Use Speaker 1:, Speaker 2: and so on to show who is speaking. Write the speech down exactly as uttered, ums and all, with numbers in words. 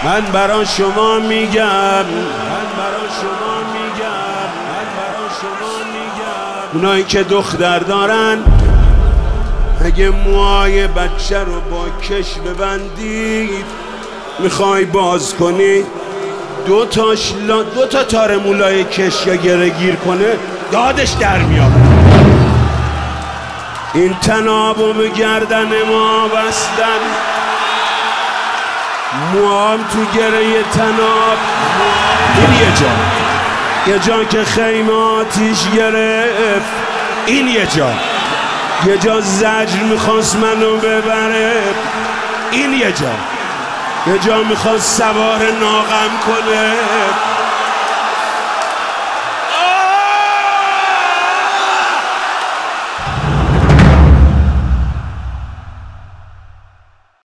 Speaker 1: من برا شما میگم من برا شما میگم من برا شما میگم اونایی که دختر دارن اگه موهای بچه رو با کش ببندید میخوای باز کنی دو تاش لا دو تا تار مولای کش یا گره گیر کنه دادش در میاد. این تنابو به گردن ما بستن موام تو گره تناب. این یه جا یه جا که خیمه آتیش گرفت. این یه جا یه جا زجر میخواست منو ببره. این یه جا یه جا میخواست سوار ناغم کنه.